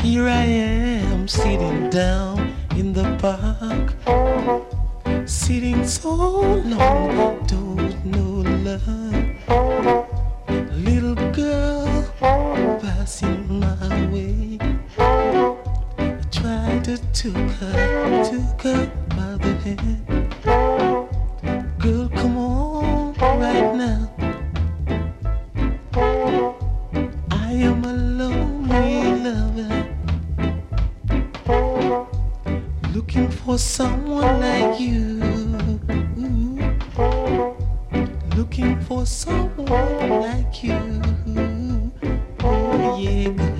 Here I am sitting down in the park, sitting so long, don't know love. Little girl passing my way, I tried to took her by the hand. Girl, come on right now. I am a lonely lover, looking for someone like you, looking for someone like you. Oh, yeah.